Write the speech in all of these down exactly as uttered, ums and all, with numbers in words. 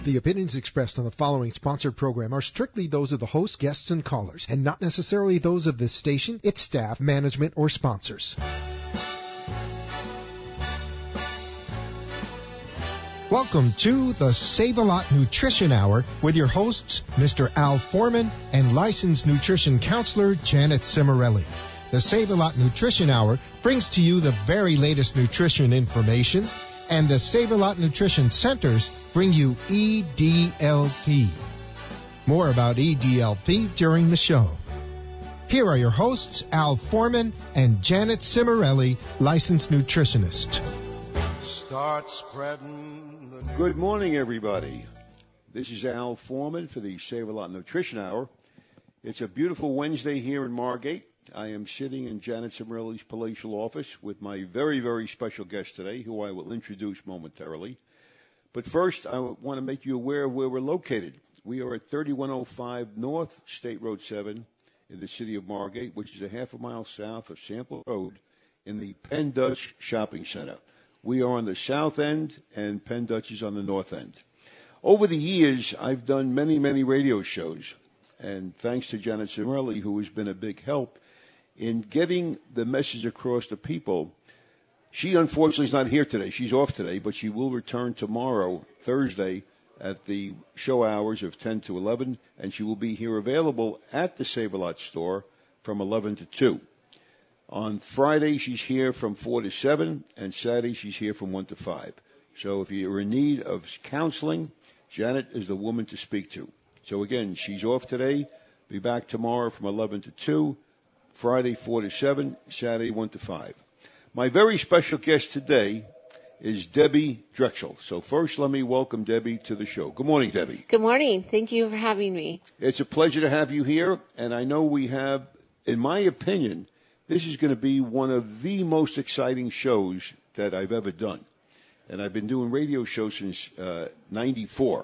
The opinions expressed on the following sponsored program are strictly those of the host, guests, and callers, and not necessarily those of this station, its staff, management, or sponsors. Welcome to the Save-A-Lot Nutrition Hour with your hosts, Mister Al Foreman and licensed nutrition counselor Janet Cimarelli. The Save-A-Lot Nutrition Hour brings to you the very latest nutrition information, and the Save-A-Lot Nutrition Centers bring you E D L P. More about E D L P during the show. Here are your hosts, Al Foreman and Janet Cimarelli, licensed nutritionist. Start spreading the news. Good morning, everybody. This is Al Foreman for the Save-A-Lot Nutrition Hour. It's a beautiful Wednesday here in Margate. I am sitting in Janet Cimarelli's palatial office with my very, very special guest today, who I will introduce momentarily. But first, I want to make you aware of where we're located. We are at thirty-one oh five North State Road seven in the city of Margate, which is a half a mile south of Sample Road in the Penn Dutch Shopping Center. We are on the south end, and Penn Dutch is on the north end. Over the years, I've done many, many radio shows, and thanks to Janet Cimarelli, who has been a big help in getting the message across to people. She, unfortunately, is not here today. She's off today, but she will return tomorrow, Thursday, at the show hours of ten to eleven, and she will be here available at the Save-A-Lot store from eleven to two. On Friday, she's here from four to seven, and Saturday, she's here from one to five. So if you're in need of counseling, Janet is the woman to speak to. So again, she's off today, be back tomorrow from eleven to two, Friday four to seven, Saturday one to five. My very special guest today is Debbie Drexel. So first, let me welcome Debbie to the show. Good morning, Debbie. Good morning. Thank you for having me. It's a pleasure to have you here, and I know we have, in my opinion, this is going to be one of the most exciting shows that I've ever done. And I've been doing radio shows since uh, ninety-four.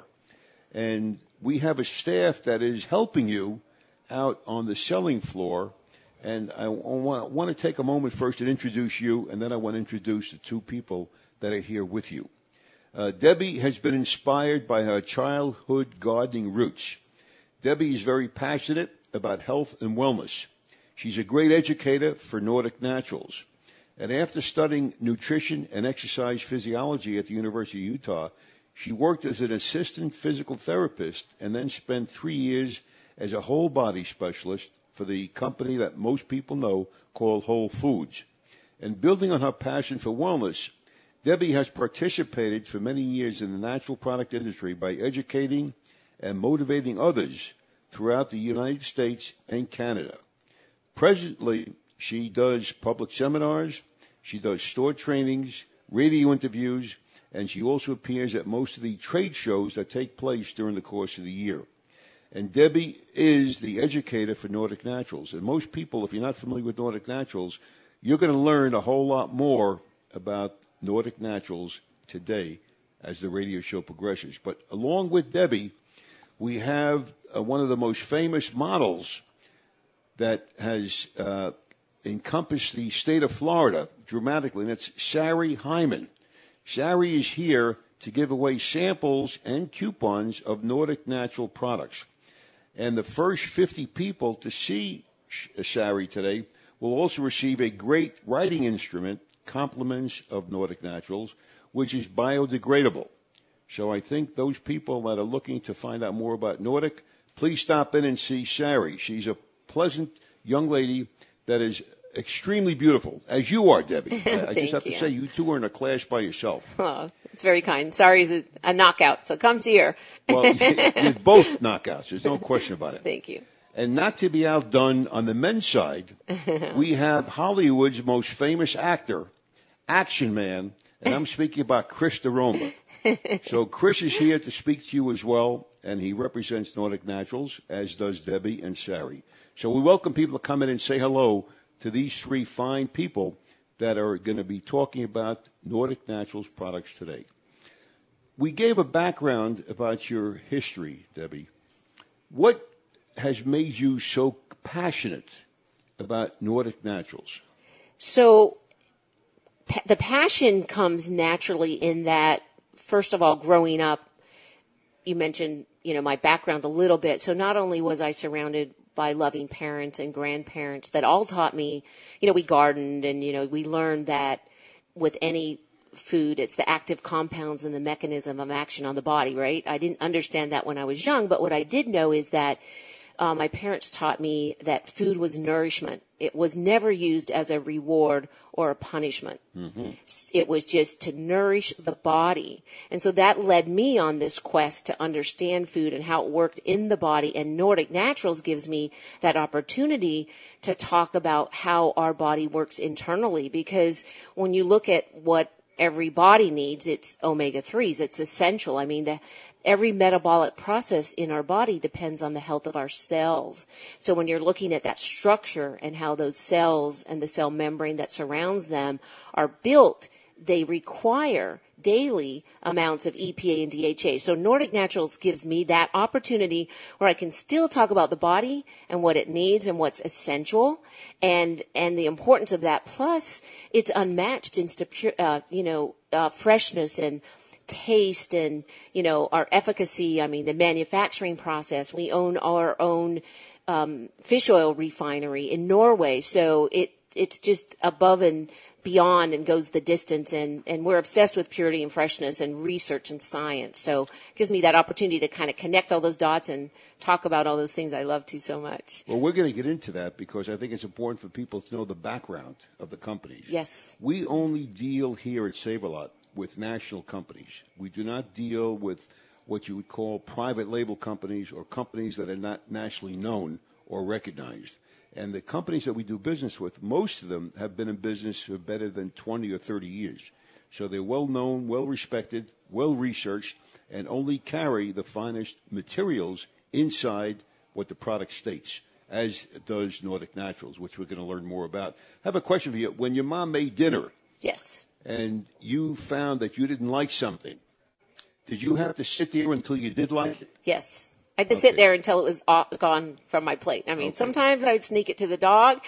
And we have a staff that is helping you out on the selling floor. And I want, want to take a moment first to introduce you, and then I want to introduce the two people that are here with you. Uh, Debbie has been inspired by her childhood gardening roots. Debbie is very passionate about health and wellness. She's a great educator for Nordic Naturals. And after studying nutrition and exercise physiology at the University of Utah, she worked as an assistant physical therapist and then spent three years as a whole body specialist for the company that most people know called Whole Foods. And building on her passion for wellness, Debbie has participated for many years in the natural product industry by educating and motivating others throughout the United States and Canada. Presently, she does public seminars, she does store trainings, radio interviews, and she also appears at most of the trade shows that take place during the course of the year. And Debbie is the educator for Nordic Naturals. And most people, if you're not familiar with Nordic Naturals, you're going to learn a whole lot more about Nordic Naturals today as the radio show progresses. But along with Debbie, we have uh, one of the most famous models that has uh, encompassed the state of Florida dramatically, and that's Sari Hyman. Sari is here to give away samples and coupons of Nordic Natural products. And the first fifty people to see Sari today will also receive a great writing instrument, Compliments of Nordic Naturals, which is biodegradable. So I think those people that are looking to find out more about Nordic, please stop in and see Sari. She's a pleasant young lady that is extremely beautiful, as you are, Debbie. I, I just have to you. say, you two are in a class by yourself. Oh, it's very kind. Sorry's a, a knockout, so come see her. Well, you're both knockouts. There's no question about it. Thank you. And not to be outdone on the men's side, we have Hollywood's most famous actor, Action Man, and I'm speaking about Chris DeRoma. So Chris is here to speak to you as well, and he represents Nordic Naturals, as does Debbie and Sari. So we welcome people to come in and say hello to these three fine people that are going to be talking about Nordic Naturals products today. We gave a background about your history, Debbie. What has made you so passionate about Nordic Naturals? So pa- the passion comes naturally in that, first of all, growing up you mentioned, you know, my background a little bit. So not only was I surrounded by loving parents and grandparents that all taught me, you know, we gardened and, you know, we learned that with any food, it's the active compounds and the mechanism of action on the body, right? I didn't understand that when I was young, but what I did know is that uh, my parents taught me that food was nourishment. It was never used as a reward or a punishment. Mm-hmm. It was just to nourish the body. And so that led me on this quest to understand food and how it worked in the body. And Nordic Naturals gives me that opportunity to talk about how our body works internally. Because when you look at what every body needs, it's omega threes. It's essential. I mean, the, every metabolic process in our body depends on the health of our cells. So when you're looking at that structure and how those cells and the cell membrane that surrounds them are built, they require daily amounts of E P A and D H A. So Nordic Naturals gives me that opportunity where I can still talk about the body and what it needs and what's essential and and the importance of that. Plus, it's unmatched in uh, you know uh, freshness and taste and, you know, our efficacy. I mean, the manufacturing process. We own our own um, fish oil refinery in Norway, so it it's just above and beyond and goes the distance, and, and we're obsessed with purity and freshness and research and science. So it gives me that opportunity to kind of connect all those dots and talk about all those things I love to so much. Well, we're going to get into that because I think it's important for people to know the background of the companies. Yes. We only deal here at Save-A-Lot with national companies. We do not deal with what you would call private label companies or companies that are not nationally known or recognized. And the companies that we do business with, most of them have been in business for better than twenty or thirty years. So they're well known, well respected, well researched, and only carry the finest materials inside what the product states, as does Nordic Naturals, which we're going to learn more about. I have a question for you. When your mom made dinner, yes, and you found that you didn't like something, did you have to sit there until you did like it? Yes. I had to Okay. sit there until it was all gone from my plate. I mean, Okay. sometimes I would sneak it to the dog,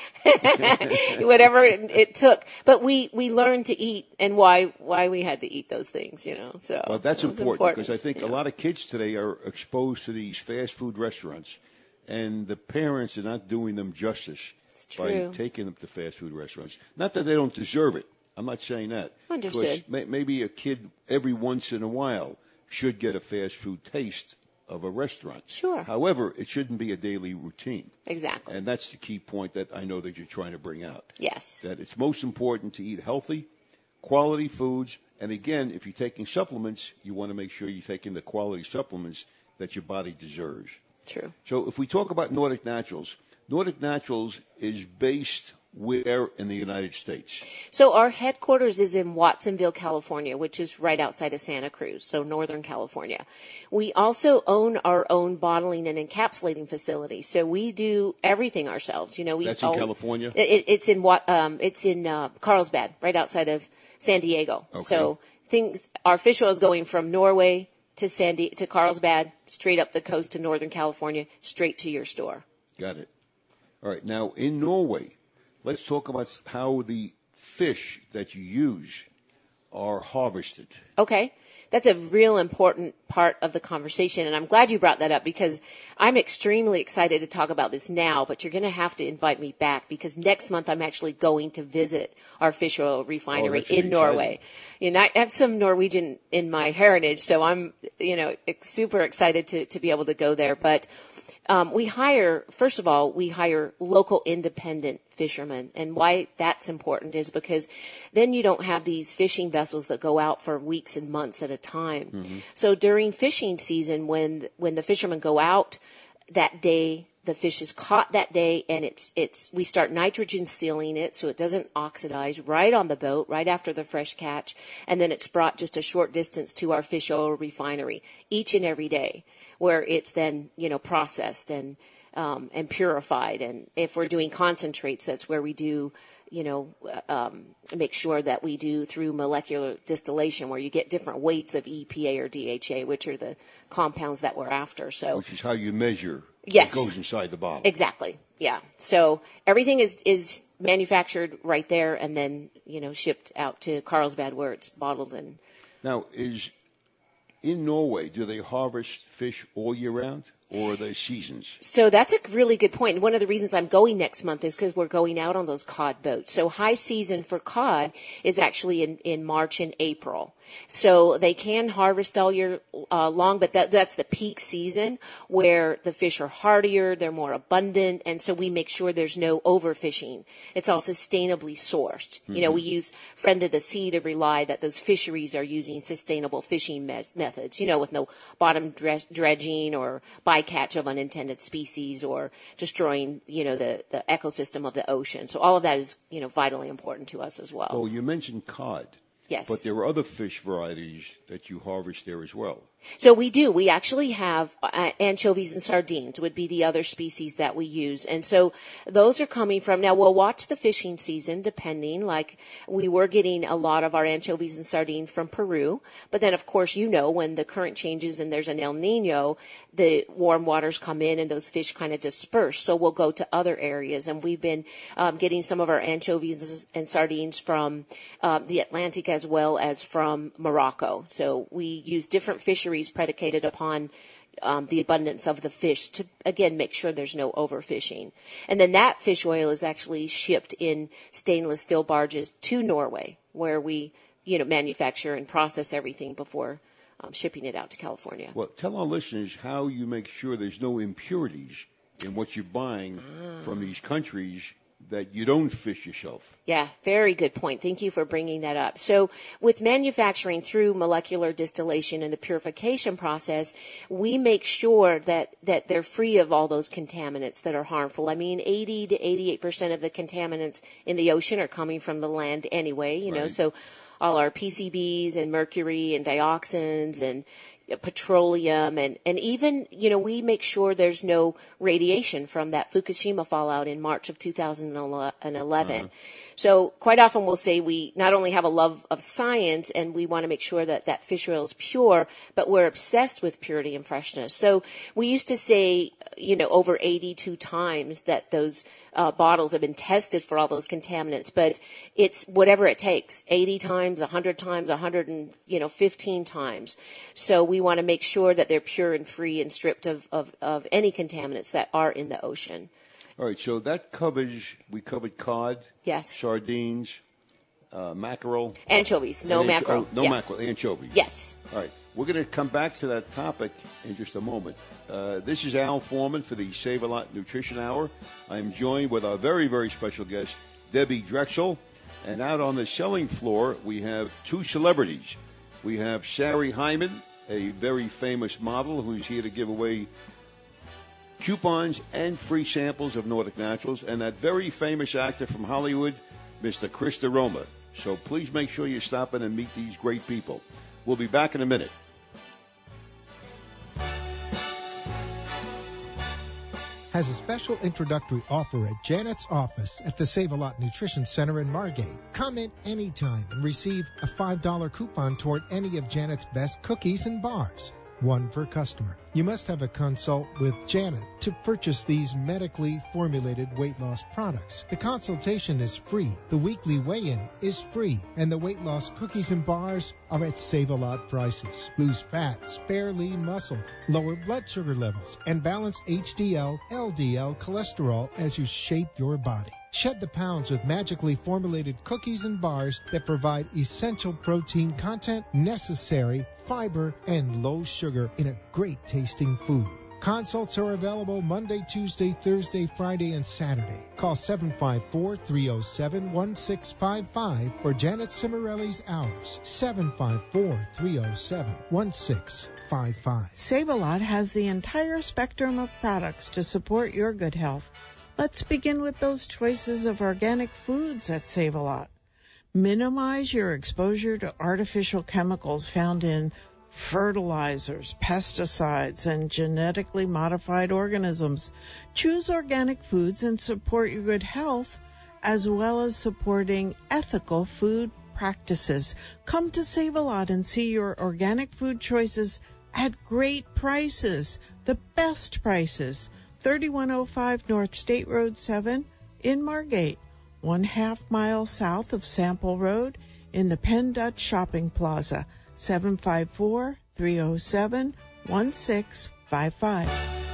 whatever it, it took. But we, we learned to eat and why, why we had to eat those things, you know, so. Well, that's important, important because I think yeah. a lot of kids today are exposed to these fast food restaurants, and the parents are not doing them justice by taking them to fast food restaurants. Not that they don't deserve it. I'm not saying that. Understood. May, maybe a kid every once in a while should get a fast food taste of a restaurant. Sure. However, it shouldn't be a daily routine. Exactly. And that's the key point that I know that you're trying to bring out. Yes. That it's most important to eat healthy, quality foods. And again, if you're taking supplements, you want to make sure you're taking the quality supplements that your body deserves. True. So if we talk about Nordic Naturals, Nordic Naturals is based where in the United States? So our headquarters is in Watsonville, California, which is right outside of Santa Cruz, so Northern California. We also own our own bottling and encapsulating facility, so we do everything ourselves. You know, we That's own, in California? It, it's in what um, it's in uh, Carlsbad, right outside of San Diego. Okay. So things, our fish oil is going from Norway to San Di- to Carlsbad, straight up the coast to Northern California, straight to your store. Got it. All right. Now, in Norway, let's talk about how the fish that you use are harvested. Okay. That's a real important part of the conversation, and I'm glad you brought that up because I'm extremely excited to talk about this now, but you're going to have to invite me back because next month I'm actually going to visit our fish oil refinery oh, in Norway. You know, I have some Norwegian in my heritage, so I'm, you know, super excited to, to be able to go there. But Um, we hire, first of all, we hire local independent fishermen. And why that's important is because then you don't have these fishing vessels that go out for weeks and months at a time. Mm-hmm. So during fishing season, when, when the fishermen go out that day, the fish is caught that day and it's, it's, we start nitrogen sealing it so it doesn't oxidize right on the boat, right after the fresh catch. And then it's brought just a short distance to our fish oil refinery each and every day, where it's then, you know, processed and, um, and purified. And if we're doing concentrates, that's where we do, you know, um, make sure that we do through molecular distillation, where you get different weights of E P A or D H A, which are the compounds that we're after. So, which is how you measure yes, what goes inside the bottle. Exactly. Yeah. So everything is, is manufactured right there and then, you know, shipped out to Carlsbad where it's bottled and. Now, is in Norway, do they harvest fish all year round, or are they seasons? So that's a really good point. And one of the reasons I'm going next month is because we're going out on those cod boats. So high season for cod is actually in, in March and April. So they can harvest all year uh, long, but that, that's the peak season where the fish are hardier, they're more abundant, and so we make sure there's no overfishing. It's all sustainably sourced. Mm-hmm. You know, we use Friend of the Sea to rely that those fisheries are using sustainable fishing me- methods, you know, with no bottom dre- dredging or bycatch of unintended species or destroying, you know, the, the ecosystem of the ocean. So all of that is, you know, vitally important to us as well. Oh, you mentioned cod. Yes. But there are other fish varieties that you harvest there as well. So we do. We actually have uh, anchovies and sardines would be the other species that we use. And so those are coming from, now we'll watch the fishing season depending, like we were getting a lot of our anchovies and sardines from Peru. But then of course, you know, when the current changes and there's an El Nino, the warm waters come in and those fish kind of disperse. So we'll go to other areas. And we've been um, getting some of our anchovies and sardines from um, the Atlantic as well as from Morocco. So we use different fisheries predicated upon um, the abundance of the fish to, again, make sure there's no overfishing. And then that fish oil is actually shipped in stainless steel barges to Norway, where we, you know, manufacture and process everything before um, shipping it out to California. Well, tell our listeners how you make sure there's no impurities in what you're buying ah. from these countries that you don't fish yourself. Yeah, very good point. Thank you for bringing that up. So with manufacturing through molecular distillation and the purification process, we make sure that, that they're free of all those contaminants that are harmful. I mean, eighty to eighty-eight percent of the contaminants in the ocean are coming from the land anyway, you know, right. So all our P C Bs and mercury and dioxins and petroleum and, and even, you know, we make sure there's no radiation from that Fukushima fallout in March of two thousand eleven. Uh-huh. So quite often we'll say we not only have a love of science and we want to make sure that that fish oil is pure, but we're obsessed with purity and freshness. So we used to say, you know, over eighty-two times that those uh, bottles have been tested for all those contaminants, but it's whatever it takes, eighty times, one hundred times, one hundred and, you know, fifteen times. So we want to make sure that they're pure and free and stripped of, of, of any contaminants that are in the ocean. All right, so that covers, we covered cod, yes, sardines, uh, mackerel. Anchovies, no ancho- mackerel. Oh, no yeah. mackerel, anchovies. Yes. All right, we're going to come back to that topic in just a moment. Uh, this is Al Foreman for the Save-A-Lot Nutrition Hour. I'm joined with our very, very special guest, Debbie Drexel. And out on the selling floor, we have two celebrities. We have Sari Hyman, a very famous model who's here to give away coupons and free samples of Nordic Naturals, and that very famous actor from Hollywood, Mister Chris DeRoma. So please make sure you stop in and meet these great people. We'll be back in a minute. Has a special introductory offer at Janet's office at the Save-A-Lot Nutrition Center in Margate. Come in anytime and receive a five dollar coupon toward any of Janet's best cookies and bars. One per customer. You must have a consult with Janet to purchase these medically formulated weight loss products. The consultation is free, the weekly weigh-in is free, and the weight loss cookies and bars are at Save-A-Lot prices. Lose fat, spare lean muscle, lower blood sugar levels, and balance H D L, L D L cholesterol as you shape your body. Shed the pounds with magically formulated cookies and bars that provide essential protein content, necessary fiber, and low sugar in a great tasting food. Consults are available Monday, Tuesday, Thursday, Friday, and Saturday. Call seven five four, three oh seven, one six five five or Janet Cimarelli's hours, seven five four, three oh seven, one six five five. Save-A-Lot has the entire spectrum of products to support your good health. Let's begin with those choices of organic foods at Save-A-Lot. Minimize your exposure to artificial chemicals found in fertilizers, pesticides, and genetically modified organisms. Choose organic foods and support your good health, as well as supporting ethical food practices. Come to Save-A-Lot and see your organic food choices at great prices, the best prices. thirty-one oh five North State Road seven in Margate, one half mile south of Sample Road in the Penn Dutch Shopping Plaza, seven five four, three oh seven, one six five five.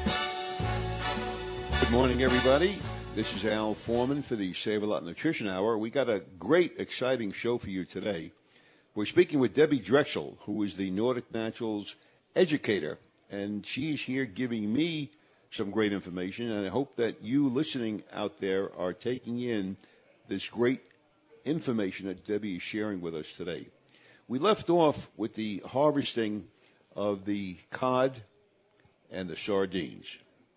Good morning, everybody. This is Al Foreman for the Save a Lot Nutrition Hour. We got a great, exciting show for you today. We're speaking with Debbie Drexel, who is the Nordic Naturals educator, and she's here giving me some great information, and I hope that you listening out there are taking in this great information that Debbie is sharing with us today. We left off with the harvesting of the cod and the sardines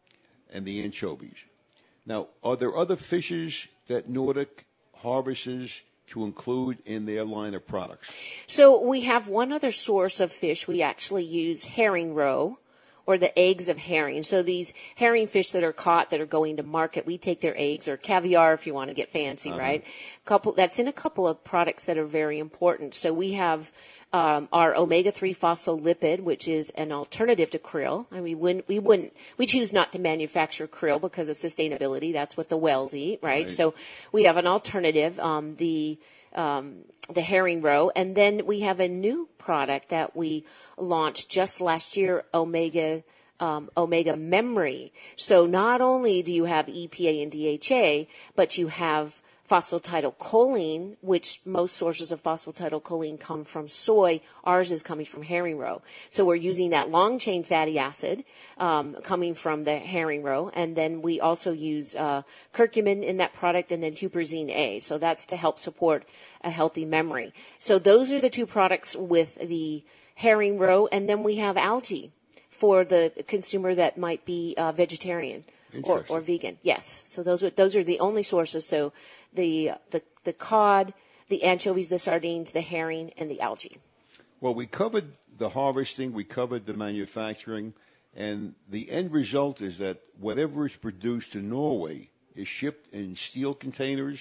and the anchovies. Now, are there other fishes that Nordic harvests to include in their line of products? So we have one other source of fish. We actually use herring roe, or the eggs of herring. So these herring fish that are caught that are going to market, we take their eggs, or caviar if you want to get fancy, uh-huh. right? Couple that's in a couple of products that are very important. So we have um, our omega three phospholipid, which is an alternative to krill. I mean, we wouldn't, we wouldn't, we choose not to manufacture krill because of sustainability. That's what the whales eat, right? right. So we have an alternative, um, the um, the herring roe, and then we have a new product that we launched just last year, omega um, omega memory. So not only do you have E P A and D H A, but you have phosphatidylcholine, which most sources of phosphatidylcholine come from soy. Ours is coming from herring roe. So we're using that long-chain fatty acid um, coming from the herring roe, and then we also use uh, curcumin in that product, and then huperzine A. So that's to help support a healthy memory. So those are the two products with the herring roe, and then we have algae for the consumer that might be uh, vegetarian. Or, or vegan, yes. So those are those are the only sources. So the the the cod, the anchovies, the sardines, the herring, and the algae. Well, we covered the harvesting, we covered the manufacturing, and the end result is that whatever is produced in Norway is shipped in steel containers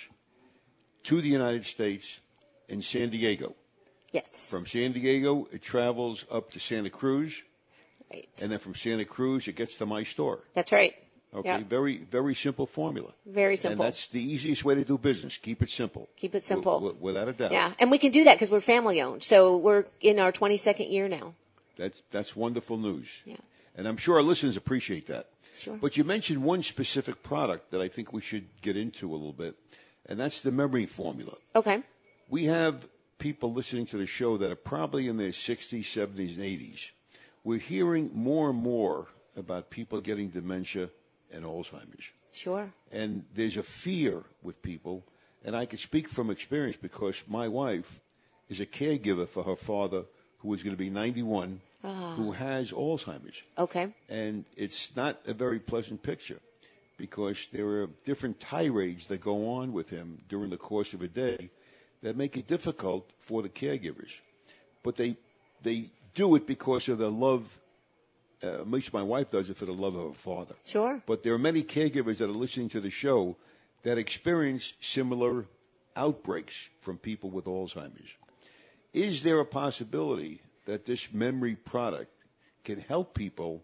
to the United States in San Diego. Yes. From San Diego, it travels up to Santa Cruz. Right. And then from Santa Cruz, it gets to my store. That's right. Okay, yeah. very, very simple formula. Very simple. And that's the easiest way to do business. Keep it simple. Keep it simple. W- w- without a doubt. Yeah, and we can do that because we're family owned. So we're in our twenty-second year now. That's that's wonderful news. Yeah. And I'm sure our listeners appreciate that. Sure. But you mentioned one specific product that I think we should get into a little bit, and that's the memory formula. Okay. We have people listening to the show that are probably in their sixties, seventies, and eighties. We're hearing more and more about people getting dementia and Alzheimer's. Sure. And there's a fear with people, and I can speak from experience because my wife is a caregiver for her father, who is going to be ninety-one, ah. who has Alzheimer's. Okay. And it's not a very pleasant picture because there are different tirades that go on with him during the course of a day that make it difficult for the caregivers. But they they do it because of the love. Uh, at least my wife does it for the love of her father. Sure. But there are many caregivers that are listening to the show that experience similar outbreaks from people with Alzheimer's. Is there a possibility that this memory product can help people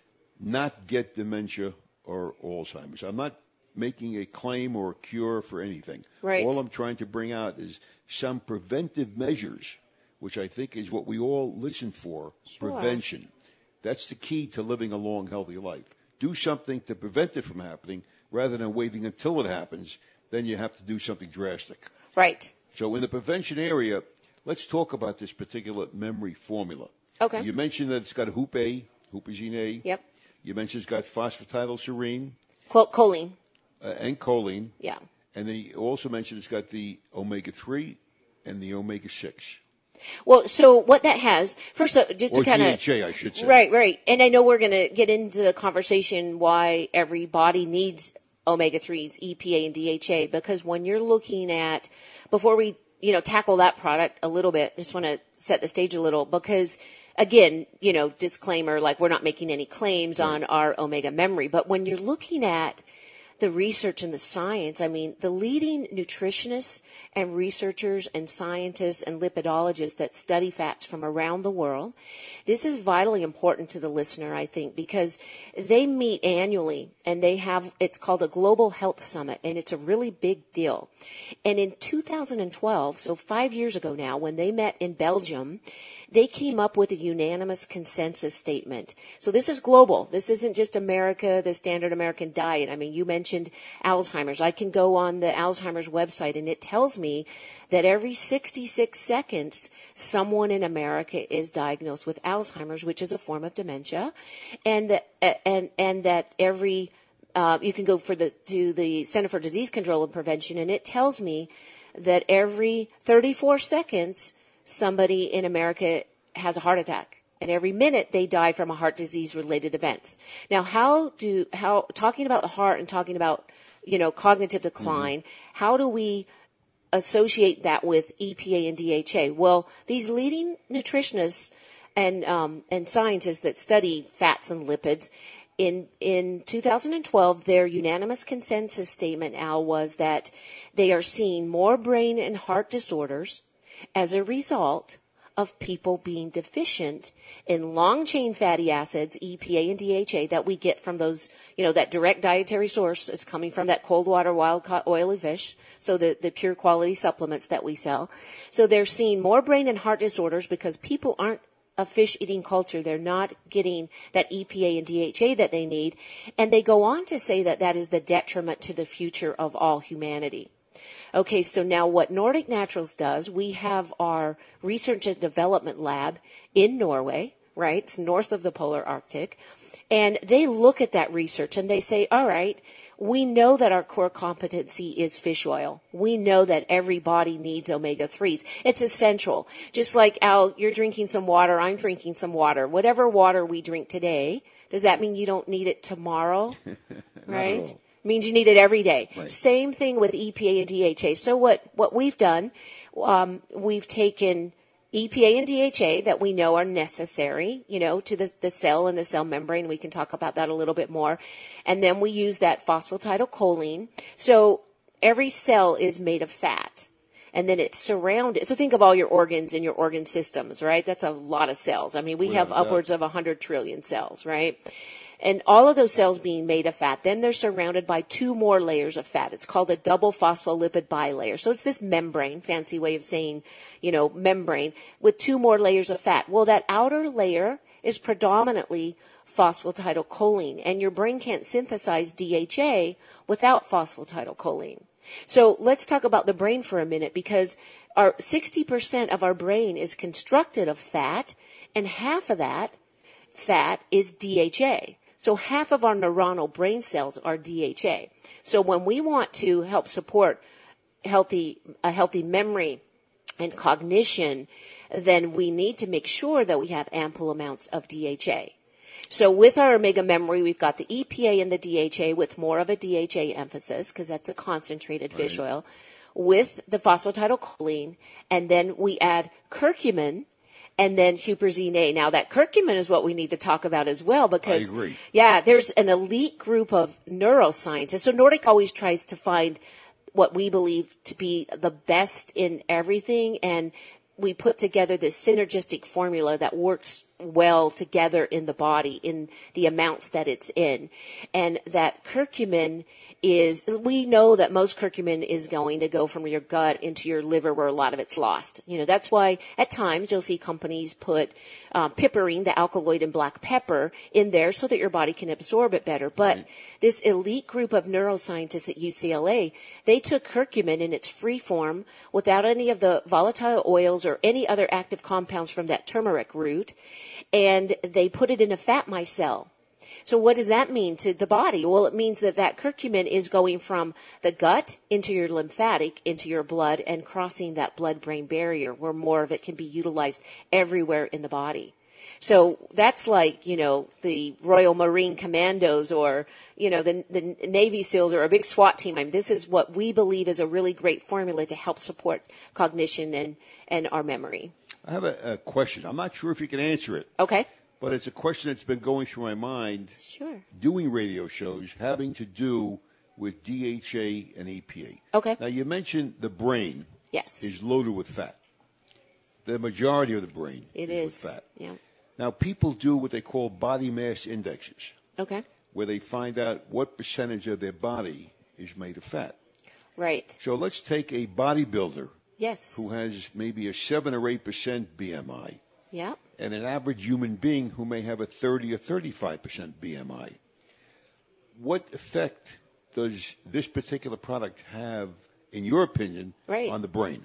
not get dementia or Alzheimer's? I'm not making a claim or a cure for anything. Right. All I'm trying to bring out is some preventive measures, which I think is what we all listen for, sure. prevention. That's the key to living a long, healthy life. Do something to prevent it from happening rather than waiting until it happens. Then you have to do something drastic. Right. So in the prevention area, let's talk about this particular memory formula. Okay. You mentioned that it's got a Hoop A, Huperzine A. Yep. You mentioned it's got phosphatidylserine. Choline. Uh, and choline. Yeah. And then you also mentioned it's got the omega three and the omega six. Well, so what that has, first, uh, just or to kind of, D H A, I should say. Right, right. And I know we're going to get into the conversation why every body needs omega threes, E P A and D H A, because when you're looking at, before we, you know, tackle that product a little bit, just want to set the stage a little, because again, you know, disclaimer, like we're not making any claims right. on our omega memory, but when you're looking at the research and the science, I mean, the leading nutritionists and researchers and scientists and lipidologists that study fats from around the world, this is vitally important to the listener, I think, because they meet annually and they have, it's called a Global Health Summit, and it's a really big deal. And in two thousand twelve, so five years ago now, when they met in Belgium, they came up with a unanimous consensus statement. So this is global. This isn't just America, the standard American diet. I mean, you mentioned Alzheimer's. I can go on the Alzheimer's website and it tells me that every sixty-six seconds, someone in America is diagnosed with Alzheimer's, which is a form of dementia, and that, and, and that every Uh, you can go for the, to the Center for Disease Control and Prevention, and it tells me that every thirty-four seconds, somebody in America has a heart attack. And every minute they die from a heart disease related events. Now, how do, how, talking about the heart and talking about, you know, cognitive decline, mm-hmm. how do we associate that with E P A and D H A? Well, these leading nutritionists and, um, and scientists that study fats and lipids, In, in two thousand twelve, their unanimous consensus statement, Al, was that they are seeing more brain and heart disorders as a result of people being deficient in long-chain fatty acids, E P A and D H A, that we get from those, you know, that direct dietary source is coming from that cold water, wild-caught oily fish, so the, the pure quality supplements that we sell. So they're seeing more brain and heart disorders because people aren't a fish eating culture. They're not getting that E P A and D H A that they need. And they go on to say that that is the detriment to the future of all humanity. Okay, so now what Nordic Naturals does, we have our research and development lab in Norway, right? It's north of the polar Arctic. And they look at that research and they say, all right, we know that our core competency is fish oil. We know that every body needs omega threes. It's essential. Just like, Al, you're drinking some water, I'm drinking some water. Whatever water we drink today, does that mean you don't need it tomorrow? Right? It means you need it every day. Right. Same thing with E P A and D H A. So what, what we've done, um, we've taken E P A and D H A that we know are necessary, you know, to the, the cell and the cell membrane. We can talk about that a little bit more. And then we use that phosphatidylcholine. So every cell is made of fat. And then it's surrounded. So think of all your organs and your organ systems, right? That's a lot of cells. I mean, we have upwards of one hundred trillion cells, right? And all of those cells being made of fat, then they're surrounded by two more layers of fat. It's called a double phospholipid bilayer. So it's this membrane, fancy way of saying, you know, membrane, with two more layers of fat. Well, that outer layer is predominantly phosphatidylcholine, and your brain can't synthesize D H A without phosphatidylcholine. So let's talk about the brain for a minute, because our sixty percent of our brain is constructed of fat, and half of that fat is D H A. So half of our neuronal brain cells are D H A. So when we want to help support healthy, a healthy memory and cognition, then we need to make sure that we have ample amounts of D H A. So with our Omega Memory, we've got the E P A and the D H A with more of a D H A emphasis, because that's a concentrated fish right. oil, with the phosphatidylcholine, and then we add curcumin, and then huperzine A. Now, that curcumin is what we need to talk about as well, because, I agree. yeah, there's an elite group of neuroscientists. So Nordic always tries to find what we believe to be the best in everything, and we put together this synergistic formula that works well together in the body in the amounts that it's in. And that curcumin is, we know that most curcumin is going to go from your gut into your liver, where a lot of it's lost. You know, that's why at times you'll see companies put uh, piperine, the alkaloid in black pepper, in there so that your body can absorb it better. But right. this elite group of neuroscientists at U C L A, they took curcumin in its free form without any of the volatile oils or any other active compounds from that turmeric root, and they put it in a fat micelle. So what does that mean to the body? Well, it means that that curcumin is going from the gut into your lymphatic, into your blood, and crossing that blood-brain barrier, where more of it can be utilized everywhere in the body. So that's like, you know, the Royal Marine Commandos, or, you know, the, the Navy SEALs, or a big SWAT team. I mean, this is what we believe is a really great formula to help support cognition and, and our memory. I have a, a question. I'm not sure if you can answer it. Okay. But it's a question that's been going through my mind. Sure. Doing radio shows having to do with D H A and E P A. Okay. Now, you mentioned the brain yes. is loaded with fat. The majority of the brain it is, is with fat. Yeah. Now, people do what they call body mass indexes. Okay. Where they find out what percentage of their body is made of fat. Right. So let's take a bodybuilder. Yes. Who has maybe a seven or eight percent B M I. Yeah. and an average human being who may have a thirty or thirty-five percent B M I. What effect does this particular product have, in your opinion, right. on the brain?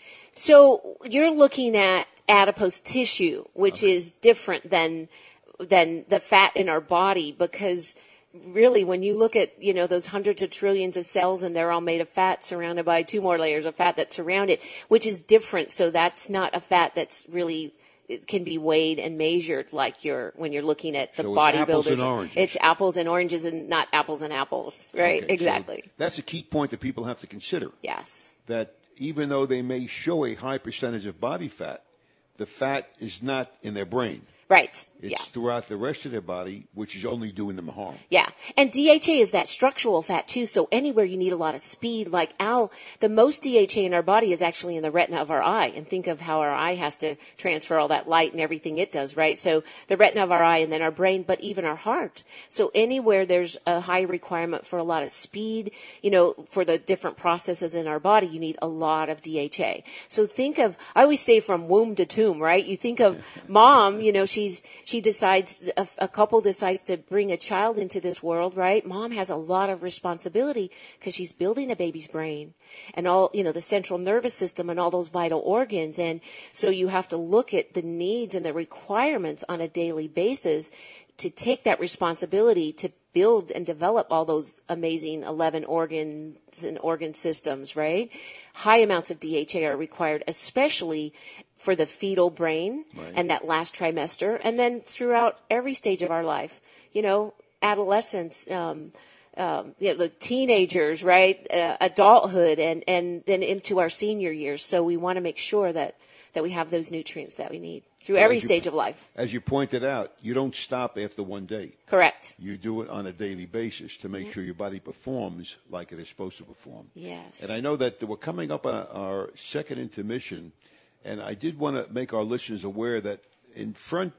So you're looking at adipose tissue, which okay. is different than than the fat in our body, because really when you look at, you know, those hundreds of trillions of cells and they're all made of fat surrounded by two more layers of fat that surround it, which is different. So that's not a fat that's really, it can be weighed and measured like you're, when you're looking at the so it's bodybuilders. Apples and oranges. It's apples and oranges and not apples and apples, right? Okay, exactly. So that's a key point that people have to consider. Yes. That even though they may show a high percentage of body fat, the fat is not in their brain. Right. It's yeah. throughout the rest of their body, which is only doing them harm. Yeah. And D H A is that structural fat too. So anywhere you need a lot of speed, like Al, the most D H A in our body is actually in the retina of our eye. And think of how our eye has to transfer all that light and everything it does, right? So the retina of our eye and then our brain, but even our heart. So anywhere there's a high requirement for a lot of speed, you know, for the different processes in our body, you need a lot of D H A. So think of, I always say from womb to tomb, right? You think of mom, you know, she's, she decides, a, a couple decides to bring a child into this world, right? Mom has a lot of responsibility because she's building a baby's brain and all, you know, the central nervous system and all those vital organs. And so you have to look at the needs and the requirements on a daily basis to take that responsibility to build and develop all those amazing eleven organs and organ systems, right? High amounts of D H A are required, especially for the fetal brain right. and that last trimester, and then throughout every stage of our life, you know, adolescence, um, um, you know, the teenagers, right, uh, adulthood, and, and then into our senior years. So we want to make sure that, that we have those nutrients that we need through well, every you, stage of life. As you pointed out, you don't stop after one day. Correct. You do it on a daily basis to make mm-hmm. sure your body performs like it is supposed to perform. Yes. And I know that we're coming up on our second intermission, and I did want to make our listeners aware that in front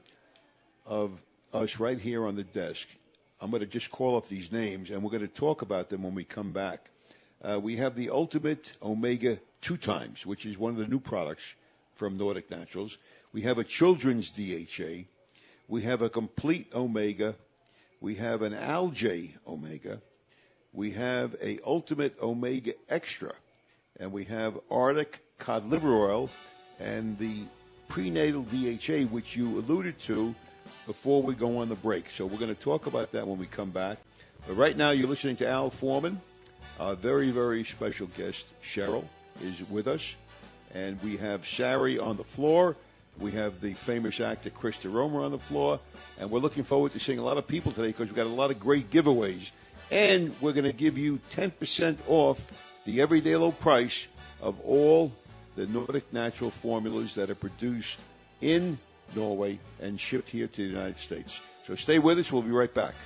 of us right here on the desk, I'm going to just call off these names, and we're going to talk about them when we come back. Uh, we have the Ultimate Omega two times, which is one of the new products from Nordic Naturals. We have a children's D H A. We have a complete Omega. We have an Algae Omega. We have a Ultimate Omega Extra. And we have Arctic Cod Liver Oil and the prenatal D H A, which you alluded to before we go on the break. So we're going to talk about that when we come back. But right now you're listening to Al Foreman. Our very, very special guest, Cheryl, is with us. And we have Sari on the floor. We have the famous actor Krista Romer on the floor. And we're looking forward to seeing a lot of people today because we've got a lot of great giveaways. And we're going to give you ten percent off the everyday low price of all the Nordic Natural formulas that are produced in Norway and shipped here to the United States. So stay with us. We'll be right back.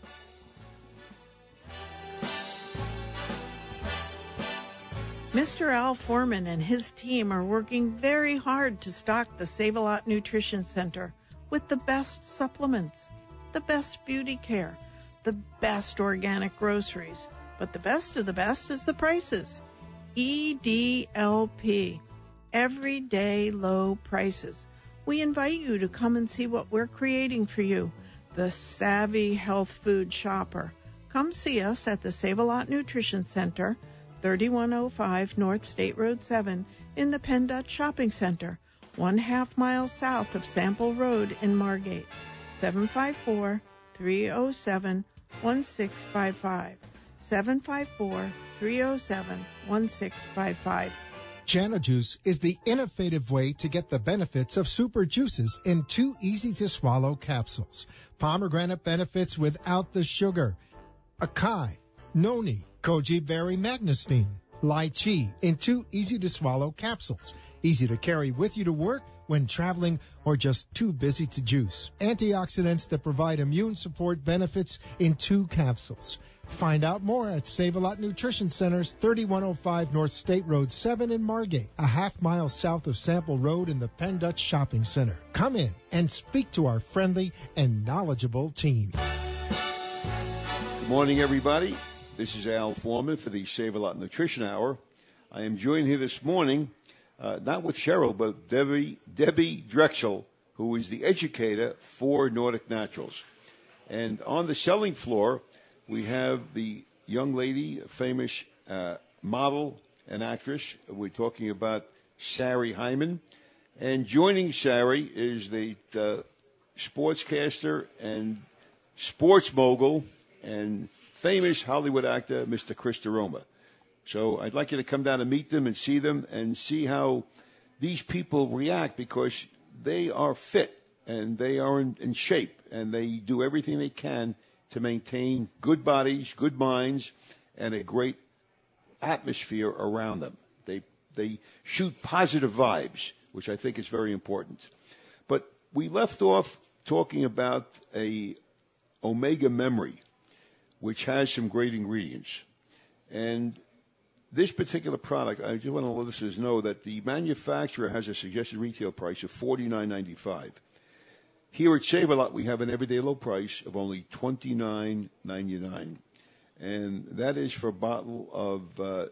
Mister Al Foreman and his team are working very hard to stock the Save-A-Lot Nutrition Center with the best supplements, the best beauty care, the best organic groceries. But the best of the best is the prices. E D L P, Everyday Low Prices. We invite you to come and see what we're creating for you, the savvy health food shopper. Come see us at the Save-A-Lot Nutrition Center, thirty-one oh five North State Road seven in the Penn Dutch Shopping Center, one half mile south of Sample Road in Margate, seven five four, three oh seven, one six five five, seven five four, three oh seven, one six five five. JanaJuice is the innovative way to get the benefits of super juices in two easy-to-swallow capsules. Pomegranate benefits without the sugar. Acai, noni, Koji berry magnesine, lychee in two easy-to-swallow capsules. Easy to carry with you to work, when traveling, or just too busy to juice. Antioxidants that provide immune support benefits in two capsules. Find out more at Save-A-Lot Nutrition Center's thirty-one oh five North State Road seven in Margate, a half mile south of Sample Road in the Penn Dutch Shopping Center. Come in and speak to our friendly and knowledgeable team. Good morning, everybody. This is Al Foreman for the Save-A-Lot Nutrition Hour. I am joined here this morning, uh, not with Cheryl, but Debbie, Debbie Drexel who is the educator for Nordic Naturals. And on the selling floor, we have the young lady, a famous uh, model and actress. We're talking about Sari Hyman. And joining Sari is the uh, sportscaster and sports mogul and famous Hollywood actor, Mister Chris DeRoma. So I'd like you to come down and meet them and see them and see how these people react, because they are fit and they are in, in shape and they do everything they can to maintain good bodies, good minds, and a great atmosphere around them. They they shoot positive vibes, which I think is very important. But we left off talking about a Omega Memory, which has some great ingredients. And this particular product, I just want to let listeners know that the manufacturer has a suggested retail price of forty-nine ninety-five. Here at Save-A-Lot, we have an everyday low price of only twenty-nine ninety-nine. And that is for a bottle of, uh,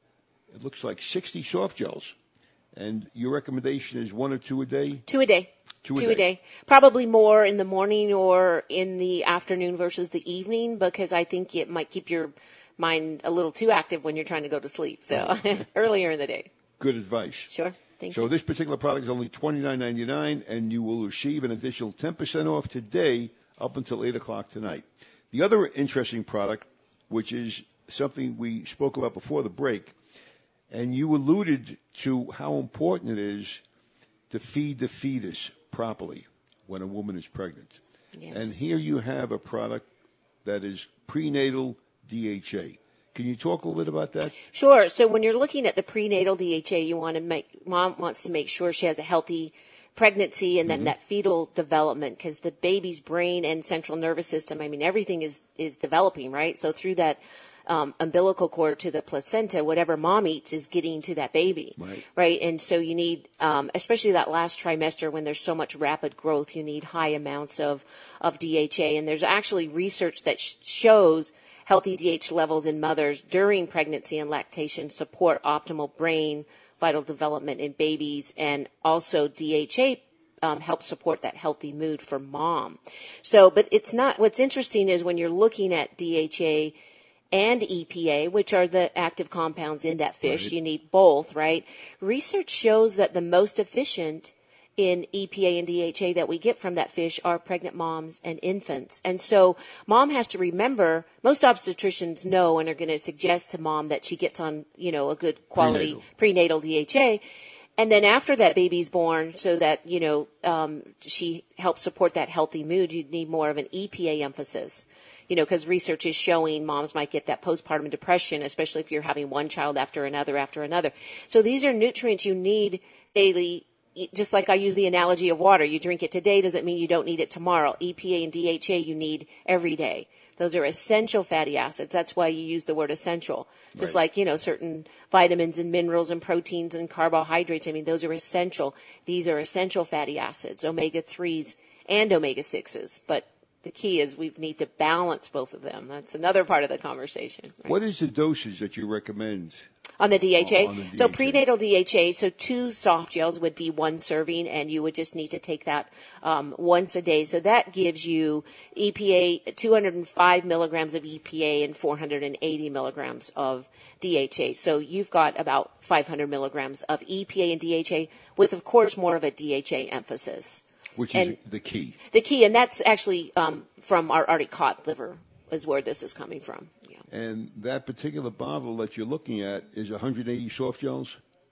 it looks like sixty soft gels. And your recommendation is one or two a day? Two a day. Two a two day. a day. Probably more in the morning or in the afternoon versus the evening, because I think it might keep your mind a little too active when you're trying to go to sleep. So earlier in the day. Good advice. Sure. Thank so you. So this particular product is only twenty-nine ninety-nine, and you will receive an additional ten percent off today up until eight o'clock tonight. The other interesting product, which is something we spoke about before the break, and you alluded to how important it is to feed the fetus properly when a woman is pregnant. Yes. And here you have a product that is prenatal D H A. Can you talk a little bit about that? Sure. So when you're looking at the prenatal D H A, you want to make, mom wants to make sure she has a healthy pregnancy and then mm-hmm. that fetal development, because the baby's brain and central nervous system, I mean, everything is, is developing, right? So through that um, umbilical cord to the placenta, whatever mom eats is getting to that baby, right? right? And so you need, um, especially that last trimester when there's so much rapid growth, you need high amounts of, of D H A. And there's actually research that sh- shows healthy D H levels in mothers during pregnancy and lactation support optimal brain vital development in babies, and also D H A um, helps support that healthy mood for mom. So, but it's not, what's interesting is when you're looking at D H A and E P A, which are the active compounds in that fish, right. You need both, right? Research shows that the most efficient in E P A and D H A that we get from that fish are pregnant moms and infants. And so mom has to remember, most obstetricians know and are going to suggest to mom that she gets on, you know, a good quality prenatal, prenatal D H A. And then after that baby's born, so that, you know, um, she helps support that healthy mood, you need more of an E P A emphasis. You know, because research is showing moms might get that postpartum depression, especially if you're having one child after another after another. So these are nutrients you need daily. Just like I use the analogy of water, you drink it today doesn't mean you don't need it tomorrow. E P A and D H A you need every day. Those are essential fatty acids. That's why you use the word essential. Just right. like, you know, certain vitamins and minerals and proteins and carbohydrates. I mean, those are essential. These are essential fatty acids, omega threes and omega sixes. But the key is we need to balance both of them. That's another part of the conversation. Right? What is the dosage that you recommend? On the D H A? On the D H A. So prenatal D H A, so two soft gels would be one serving, and you would just need to take that um, once a day. So that gives you E P A, two hundred five milligrams of E P A and four hundred eighty milligrams of D H A. So you've got about five hundred milligrams of E P A and D H A with, of course, more of a D H A emphasis. Which and is the key. The key, and that's actually um, from our Arctic cod liver is where this is coming from. Yeah. And that particular bottle that you're looking at is one hundred eighty soft gels?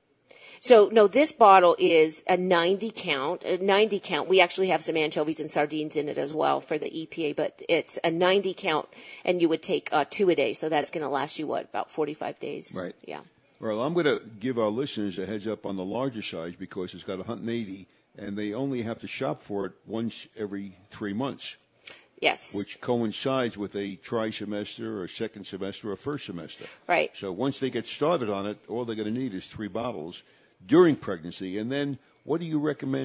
So, no, this bottle is a ninety count. A ninety count. We actually have some anchovies and sardines in it as well for the E P A, but it's a ninety count, and you would take uh, two a day. So that's going to last you, what, about forty-five days? Right. Yeah. Well, I'm going to give our listeners a heads up on the larger size because it's got one hundred eighty, and they only have to shop for it once every three months. Yes. Which coincides with a tri-semester or second semester or first semester. Right. So once they get started on it, all they're going to need is three bottles during pregnancy. And then what do you recommend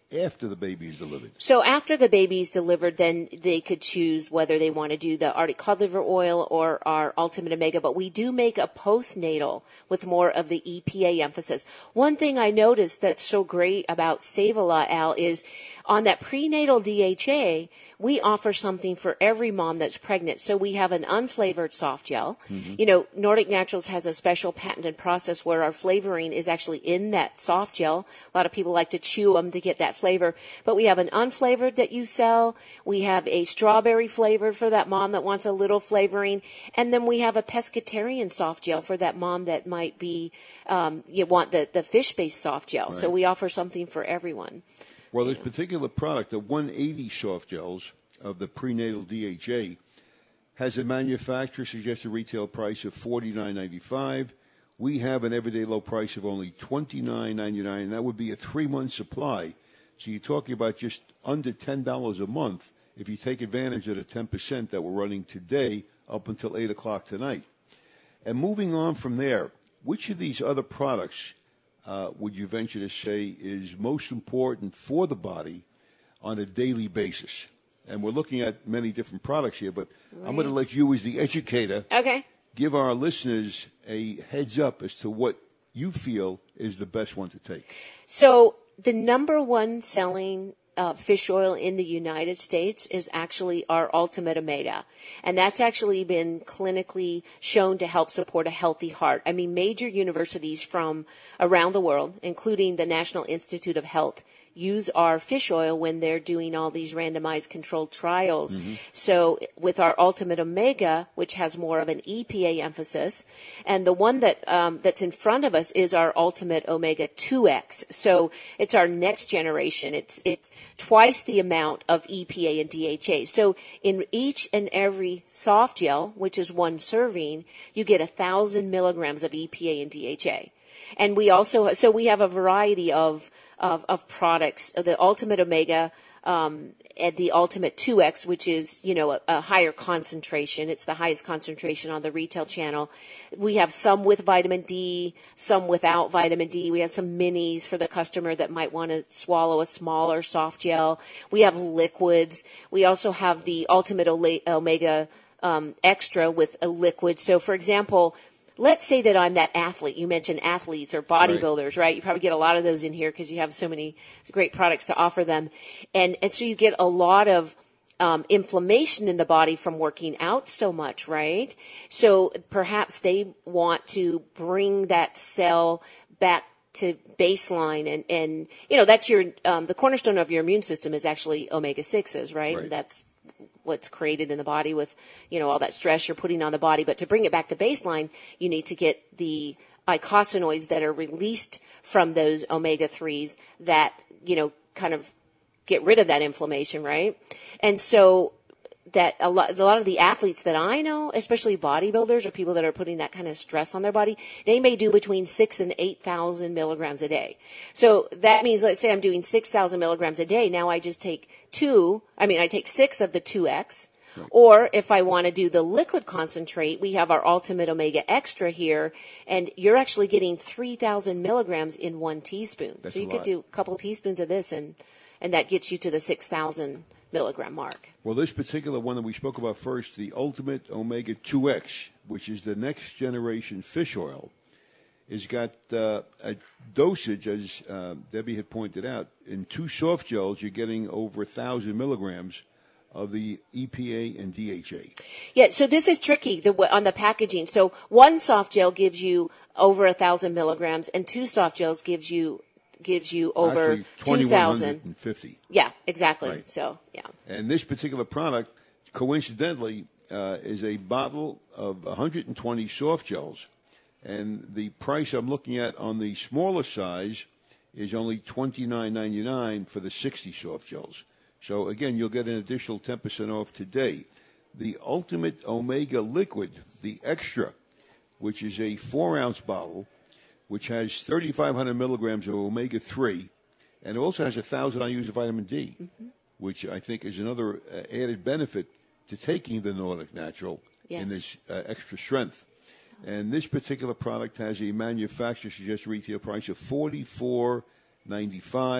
after the baby is delivered? So after the baby is delivered, then they could choose whether they want to do the Arctic cod liver oil or our Ultimate Omega, but we do make a postnatal with more of the E P A emphasis. One thing I noticed that's so great about Save-A-Lot, Al, is on that prenatal D H A, we offer something for every mom that's pregnant. So we have an unflavored soft gel. Mm-hmm. You know, Nordic Naturals has a special patented process where our flavoring is actually in that soft gel. A lot of people like to chew them to get that flavor. But we have an unflavored that you sell. We have a strawberry flavored for that mom that wants a little flavoring. And then we have a pescatarian soft gel for that mom that might be, um, you want the, the fish-based soft gel. Right. So we offer something for everyone. Well, this particular product, the one eighty soft gels of the prenatal D H A, has a manufacturer suggested retail price of forty-nine ninety-five. We have an everyday low price of only twenty-nine ninety-nine, and that would be a three-month supply. So you're talking about just under ten dollars a month if you take advantage of the ten percent that we're running today up until eight o'clock tonight. And moving on from there, which of these other products uh, would you venture to say is most important for the body on a daily basis? And we're looking at many different products here, but right. I'm going to let you as the educator okay. give our listeners a heads up as to what you feel is the best one to take. So the number one selling uh, fish oil in the United States is actually our Ultimate Omega. And that's actually been clinically shown to help support a healthy heart. I mean, major universities from around the world, including the National Institute of Health, use our fish oil when they're doing all these randomized controlled trials. Mm-hmm. So with our Ultimate Omega, which has more of an E P A emphasis, and the one that um, that's in front of us is our Ultimate Omega two X. So it's our next generation. It's it's twice the amount of E P A and D H A. So in each and every soft gel, which is one serving, you get a thousand milligrams of E P A and D H A. And we also, so we have a variety of, of, of products, the Ultimate Omega, um, and the Ultimate two X, which is, you know, a, a higher concentration. It's the highest concentration on the retail channel. We have some with vitamin D, some without vitamin D. We have some minis for the customer that might want to swallow a smaller soft gel. We have liquids. We also have the Ultimate Omega, um, Extra with a liquid. So, for example, let's say that I'm that athlete. You mentioned athletes or bodybuilders, right? right? You probably get a lot of those in here because you have so many great products to offer them. And, and so you get a lot of um, inflammation in the body from working out so much, right? So perhaps they want to bring that cell back to baseline. And, and you know, that's your um, the cornerstone of your immune system is actually omega sixes, right? right. And that's what's created in the body with, you know, all that stress you're putting on the body. But to bring it back to baseline, you need to get the eicosanoids that are released from those omega threes that, you know, kind of get rid of that inflammation, right? And so that a lot, a lot of the athletes that I know, especially bodybuilders or people that are putting that kind of stress on their body, they may do between six and eight thousand milligrams a day. So that means, let's say I'm doing six thousand milligrams a day. Now I just take two. I mean, I take six of the two X. Right. Or if I want to do the liquid concentrate, we have our Ultimate Omega Extra here, and you're actually getting three thousand milligrams in one teaspoon. That's so you a could lot. do a couple of teaspoons of this, and and that gets you to the six thousand milligram mark. Well, this particular one that we spoke about first, the Ultimate Omega two X, which is the next generation fish oil, has got uh, a dosage, as uh, Debbie had pointed out. In two soft gels, you're getting over one thousand milligrams of the E P A and D H A. Yeah, so this is tricky the, on the packaging. So one soft gel gives you over one thousand milligrams, and two soft gels gives you gives you over two thousand. fifty. Yeah, exactly. Right. So, yeah. And this particular product, coincidentally, uh, is a bottle of one hundred twenty soft gels. And the price I'm looking at on the smaller size is only twenty-nine ninety-nine for the sixty soft gels. So, again, you'll get an additional ten percent off today. The Ultimate Omega Liquid, the Extra, which is a four-ounce bottle, which has thirty-five hundred milligrams of omega three, and it also has one thousand I U of vitamin D, mm-hmm. which I think is another uh, added benefit to taking the Nordic Natural yes. in this uh, extra strength. And this particular product has a manufacturer suggested retail price of forty-four ninety-five.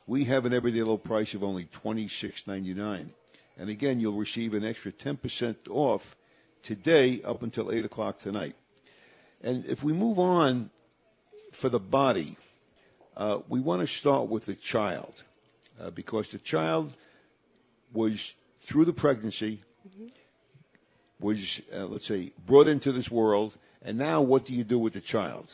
we have an everyday low price of only twenty-six ninety-nine. And again, you'll receive an extra ten percent off today up until eight o'clock tonight. And if we move on for the body, uh, we want to start with the child uh, because the child was, through the pregnancy, mm-hmm. was, uh, let's say, brought into this world. And now what do you do with the child?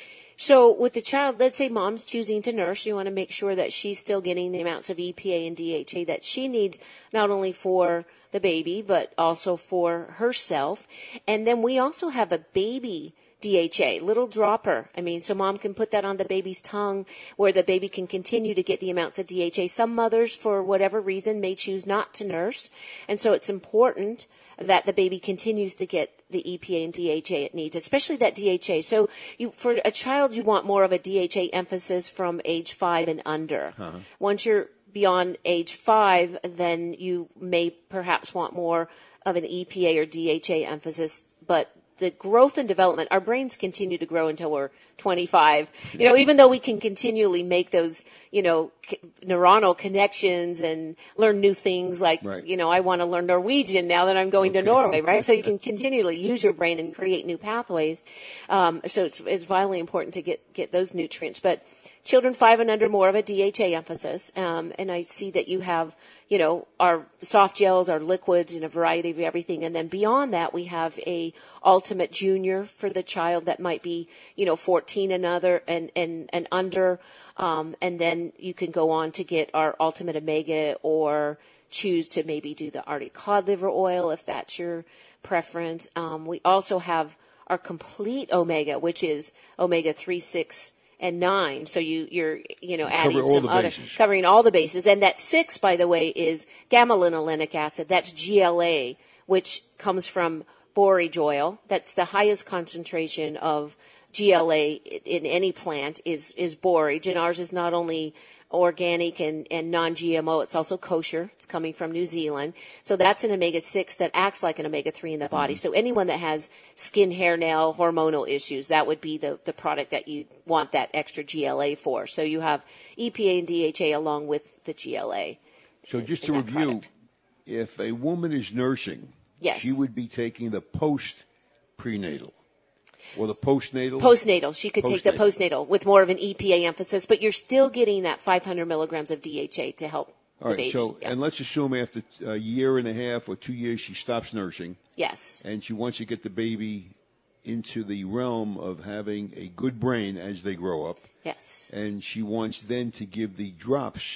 So with the child, let's say mom's choosing to nurse, you want to make sure that she's still getting the amounts of E P A and D H A that she needs, not only for the baby, but also for herself. And then we also have a baby D H A, little dropper. I mean, so mom can put that on the baby's tongue where the baby can continue to get the amounts of D H A. Some mothers, for whatever reason, may choose not to nurse. And so it's important that the baby continues to get the E P A and D H A it needs, especially that D H A. So you, for a child, you want more of a D H A emphasis from age five and under. Uh-huh. Once you're beyond age five, then you may perhaps want more of an E P A or D H A emphasis, but the growth and development, our brains continue to grow until we're twenty-five. You know, even though we can continually make those, you know, c- neuronal connections and learn new things like, right. you know, I want to learn Norwegian now that I'm going okay. to Norway, right? So you can continually use your brain and create new pathways. Um, so it's, it's vitally important to get, get those nutrients. But children five and under, more of a D H A emphasis. Um, and I see that you have, you know, our soft gels, our liquids, and a variety of everything. And then beyond that, we have a Ultimate Junior for the child that might be, you know, fourteen and other and, and, and under. Um, and then you can go on to get our Ultimate Omega or choose to maybe do the Arctic cod liver oil if that's your preference. Um, we also have our Complete Omega, which is omega three, six, and nine. So you, you're, you know, adding Cover some other, bases. covering all the bases. And that six, by the way, is gamma-linolenic acid. That's G L A, which comes from borage oil. That's the highest concentration of G L A in any plant is, is borage. And ours is not only organic and, and non-G M O, it's also kosher. It's coming from New Zealand. So that's an omega six that acts like an omega three in the body. Mm-hmm. So anyone that has skin, hair, nail, hormonal issues, that would be the, the product that you want that extra G L A for. So you have E P A and D H A along with the G L A. So in, just in to review, product. If a woman is nursing, yes. she would be taking the post-prenatal. Or the postnatal? Postnatal. She could postnatal. take the postnatal with more of an E P A emphasis, but you're still getting that five hundred milligrams of D H A to help All the right, baby. So, yeah. and let's assume after a year and a half or two years she stops nursing. Yes. And she wants to get the baby into the realm of having a good brain as they grow up. Yes. And she wants then to give the drops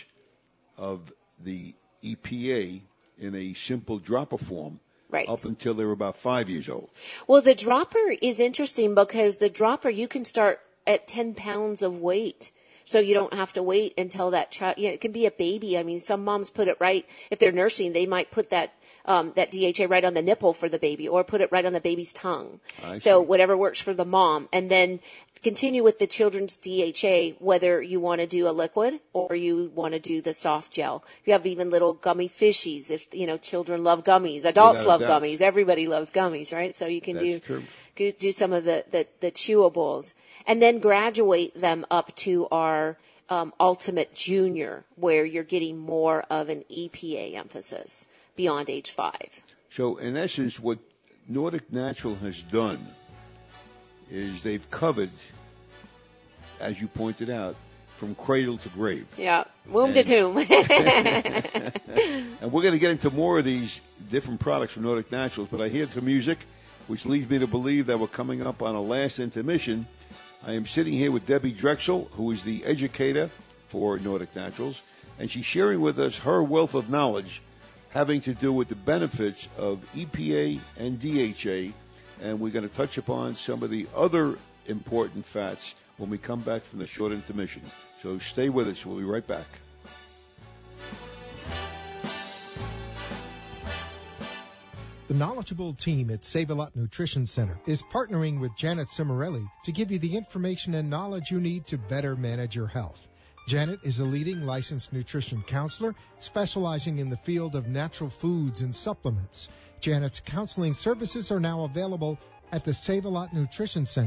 of the E P A in a simple dropper form. Right. Up until they were about five years old. Well, the dropper is interesting because the dropper, you can start at ten pounds of weight. So you don't have to wait until that child, you know, it can be a baby. I mean, some moms put it right, if they're nursing, they might put that, um, that D H A right on the nipple for the baby or put it right on the baby's tongue. I so see. Whatever works for the mom. And then continue with the children's D H A, whether you want to do a liquid or you want to do the soft gel. You have even little gummy fishies. If, you know, children love gummies, adults Without love gummies, everybody loves gummies, right? So you can That's do, true. do some of the, the, the chewables and then graduate them up to our um, Ultimate Junior where you're getting more of an E P A emphasis beyond age five. So in essence, what Nordic Natural has done is they've covered, as you pointed out, from cradle to grave. Yeah, womb and, to tomb. And we're going to get into more of these different products from Nordic Naturals, but I hear some music, which leads me to believe that we're coming up on a last intermission. I am sitting here with Debbie Drexel, who is the educator for Nordic Naturals, and she's sharing with us her wealth of knowledge having to do with the benefits of E P A and D H A, and we're going to touch upon some of the other important fats when we come back from the short intermission. So stay with us. We'll be right back. The knowledgeable team at Save-A-Lot Nutrition Center is partnering with Janet Cimarelli to give you the information and knowledge you need to better manage your health. Janet is a leading licensed nutrition counselor specializing in the field of natural foods and supplements. Janet's counseling services are now available at the Save-A-Lot Nutrition Center,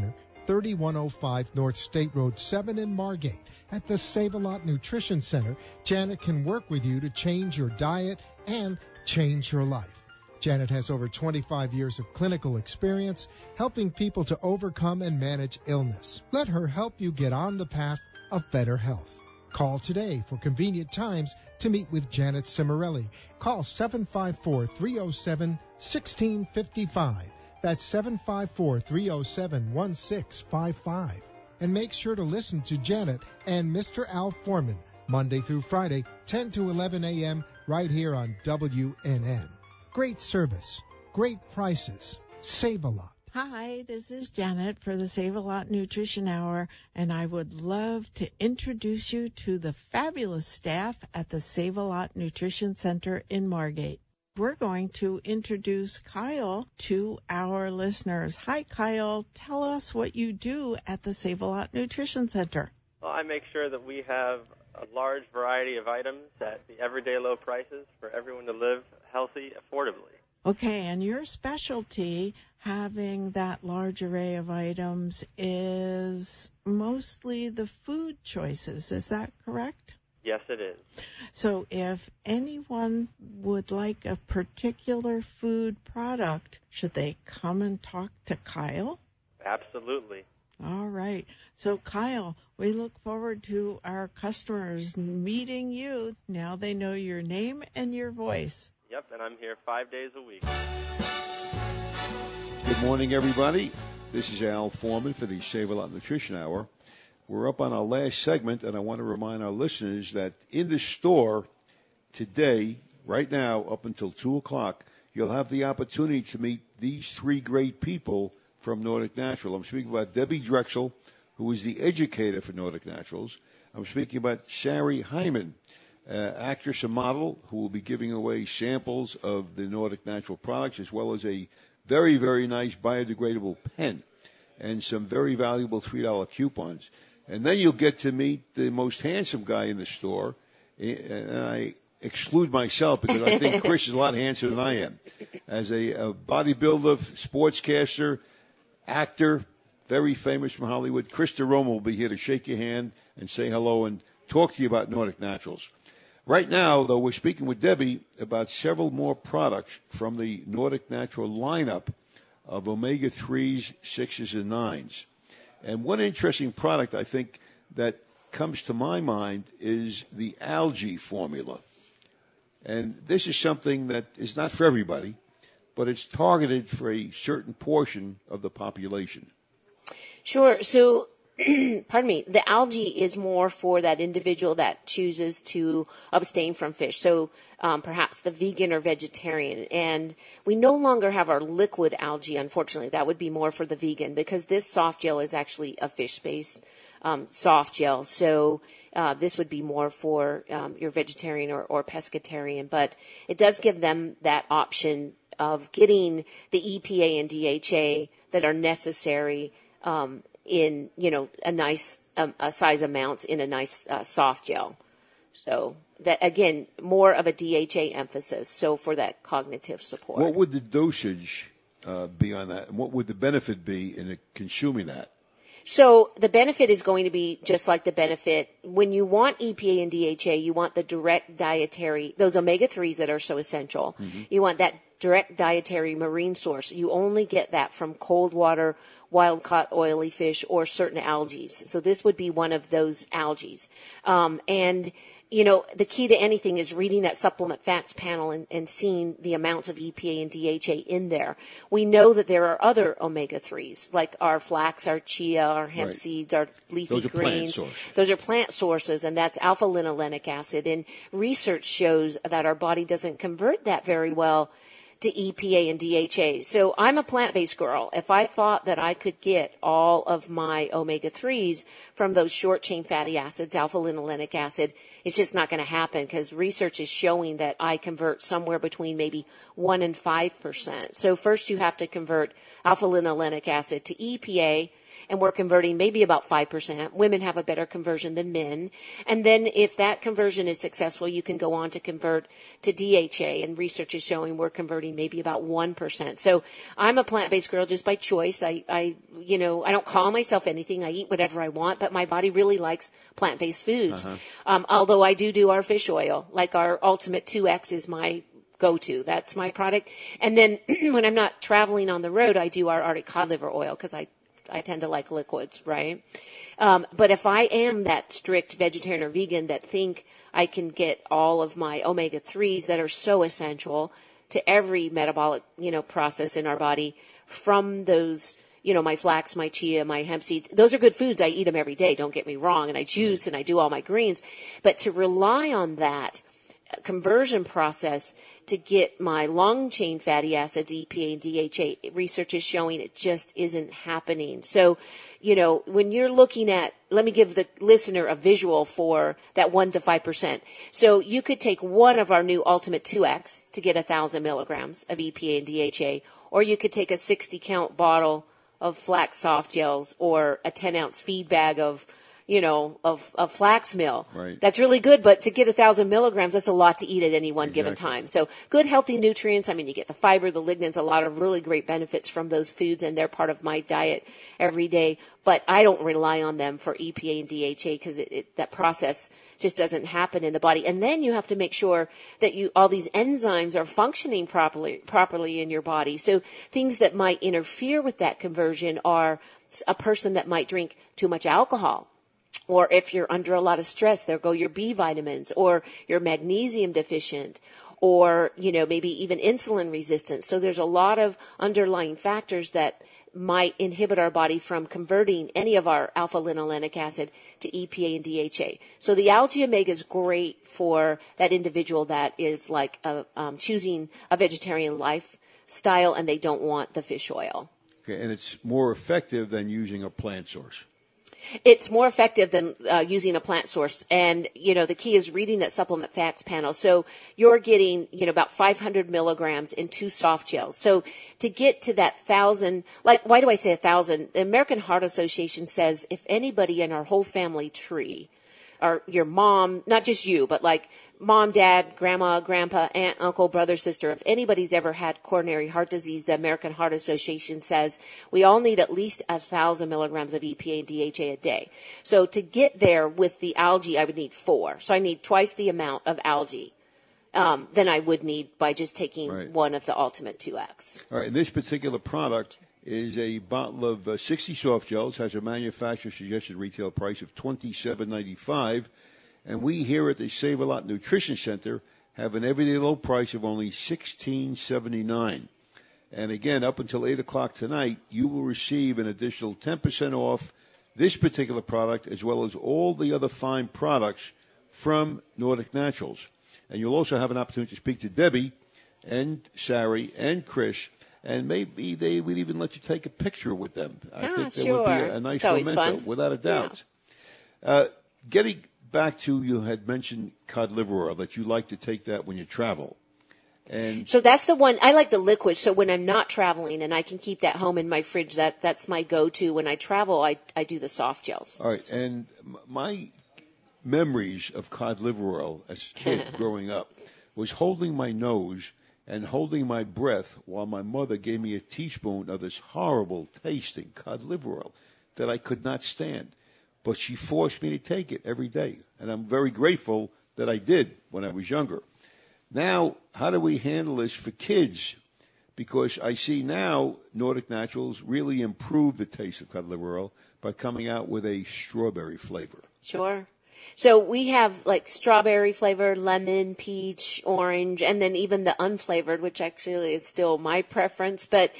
thirty-one oh five North State Road seven in Margate. At the Save-A-Lot Nutrition Center, Janet can work with you to change your diet and change your life. Janet has over twenty-five years of clinical experience helping people to overcome and manage illness. Let her help you get on the path of better health. Call today for convenient times to meet with Janet Cimarelli. Call seven five four, three oh seven, one six five five. That's seven five four, three oh seven, one six five five. And make sure to listen to Janet and Mister Al Foreman Monday through Friday, ten to eleven a.m. right here on W N N. Great service, great prices, save a lot. Hi, this is Janet for the Save-A-Lot Nutrition Hour, and I would love to introduce you to the fabulous staff at the Save-A-Lot Nutrition Center in Margate. We're going to introduce Kyle to our listeners. Hi, Kyle. Tell us what you do at the Save-A-Lot Nutrition Center. Well, I make sure that we have a large variety of items at the everyday low prices for everyone to live healthy affordably. Okay, and your specialty, having that large array of items, is mostly the food choices. Is that correct? Yes, it is. So if anyone would like a particular food product, should they come and talk to Kyle? Absolutely. All right. So, Kyle, we look forward to our customers meeting you. Now they know your name and your voice. Yep, and I'm here five days a week. Good morning, everybody. This is Al Foreman for the Save-A-Lot Nutrition Hour. We're up on our last segment, and I want to remind our listeners that in the store today, right now, up until two o'clock, you'll have the opportunity to meet these three great people from Nordic Natural. I'm speaking about Debbie Drexel, who is the educator for Nordic Naturals. I'm speaking about Sari Hyman, uh, actress and model, who will be giving away samples of the Nordic Natural products, as well as a very, very nice biodegradable pen and some very valuable three dollar coupons. And then you'll get to meet the most handsome guy in the store. And I exclude myself because I think Chris is a lot handsomer than I am. As a, a bodybuilder, sportscaster, actor, very famous from Hollywood, Chris DeRoma will be here to shake your hand and say hello and talk to you about Nordic Naturals. Right now, though, we're speaking with Debbie about several more products from the Nordic Natural lineup of omega threes, sixes, and nines. And one interesting product, I think, that comes to my mind is the algae formula. And this is something that is not for everybody, but it's targeted for a certain portion of the population. Sure. So, pardon me, the algae is more for that individual that chooses to abstain from fish. So um, perhaps the vegan or vegetarian. And we no longer have our liquid algae, unfortunately. That would be more for the vegan because this soft gel is actually a fish-based um, soft gel. So uh, this would be more for um, your vegetarian or, or pescatarian. But it does give them that option of getting the E P A and D H A that are necessary um, in, you know, a nice um, a size amounts in a nice uh, soft gel. So that, again, more of a D H A emphasis, so for that cognitive support. What would the dosage uh, be on that? And what would the benefit be in consuming that? So the benefit is going to be just like the benefit. When you want E P A and D H A, you want the direct dietary, those omega threes that are so essential. Mm-hmm. You want that direct dietary marine source. You only get that from cold water, wild-caught oily fish, or certain algae. So this would be one of those algae. Um, and, you know, the key to anything is reading that supplement facts panel and, and seeing the amounts of E P A and D H A in there. We know that there are other omega threes, like our flax, our chia, our hemp right. seeds, our leafy Those are greens. Plant sources. Those are plant sources, and that's alpha-linolenic acid. And research shows that our body doesn't convert that very well to E P A and D H A. So I'm a plant-based girl. If I thought that I could get all of my omega threes from those short-chain fatty acids, alpha-linolenic acid, it's just not going to happen because research is showing that I convert somewhere between maybe one and five percent. So first you have to convert alpha-linolenic acid to E P A, and we're converting maybe about five percent. Women have a better conversion than men. And then if that conversion is successful, you can go on to convert to D H A, and research is showing we're converting maybe about one percent. So I'm a plant-based girl just by choice. I, I, you know, I don't call myself anything. I eat whatever I want, but my body really likes plant-based foods. Uh-huh. Um, although I do do our fish oil, like our Ultimate two X is my go-to. That's my product. And then when I'm not traveling on the road, I do our Arctic cod liver oil because I, I tend to like liquids, right? Um, but if I am that strict vegetarian or vegan that think I can get all of my omega threes that are so essential to every metabolic, you know, process in our body from those, you know, my flax, my chia, my hemp seeds, those are good foods. I eat them every day. Don't get me wrong. And I juice and I do all my greens. But to rely on that conversion process to get my long-chain fatty acids, E P A and D H A, research is showing it just isn't happening. So, you know, when you're looking at, let me give the listener a visual for that one to five percent. So you could take one of our new Ultimate two X to get one thousand milligrams of E P A and D H A, or you could take a sixty count bottle of flax soft gels or a ten ounce feed bag of, you know, of, of flax meal. Right. That's really good, but to get a thousand milligrams, that's a lot to eat at any one Exactly. given time. So good, healthy nutrients. I mean, you get the fiber, the lignans, a lot of really great benefits from those foods, and they're part of my diet every day. But I don't rely on them for E P A and D H A because it, it, that process just doesn't happen in the body. And then you have to make sure that you, all these enzymes are functioning properly, properly in your body. So things that might interfere with that conversion are a person that might drink too much alcohol. Or if you're under a lot of stress, there go your B vitamins, or you're magnesium deficient, or, you know, maybe even insulin resistance. So there's a lot of underlying factors that might inhibit our body from converting any of our alpha-linolenic acid to E P A and D H A. So the algae omega is great for that individual that is like a, um, choosing a vegetarian lifestyle and they don't want the fish oil. Okay, and it's more effective than using a plant source. It's more effective than uh, using a plant source. And, you know, the key is reading that supplement facts panel. So you're getting, you know, about five hundred milligrams in two soft gels. So to get to that thousand, like, why do I say a thousand? The American Heart Association says if anybody in our whole family tree, or your mom, not just you, but like mom, dad, grandma, grandpa, aunt, uncle, brother, sister, if anybody's ever had coronary heart disease, the American Heart Association says we all need at least a thousand milligrams of E P A and D H A a day. So to get there with the algae, I would need four. So I need twice the amount of algae um, than I would need by just taking right. one of the Ultimate two X. All right, and this particular product is a bottle of uh, sixty soft gels, has a manufacturer suggested retail price of twenty-seven ninety-five, and we here at the Save a Lot Nutrition Center have an everyday low price of only sixteen seventy-nine. And again, up until eight o'clock tonight, you will receive an additional ten percent off this particular product as well as all the other fine products from Nordic Naturals. And you'll also have an opportunity to speak to Debbie and Sari and Chris, and maybe they would even let you take a picture with them. I ah, think that sure. would be a, a nice it's memento, fun. without a doubt. Yeah. Uh, getting back to, you had mentioned cod liver oil, that you like to take that when you travel. And so that's the one, I like the liquid, so when I'm not traveling and I can keep that home in my fridge, that, that's my go-to. When I travel, I, I do the soft gels. All right, and my memories of cod liver oil as a kid growing up was holding my nose and holding my breath while my mother gave me a teaspoon of this horrible tasting cod liver oil that I could not stand. But she forced me to take it every day, and I'm very grateful that I did when I was younger. Now, how do we handle this for kids? Because I see now Nordic Naturals really improve the taste of cod liver oil by coming out with a strawberry flavor. Sure. So we have like strawberry flavored, lemon, peach, orange, and then even the unflavored, which actually is still my preference. But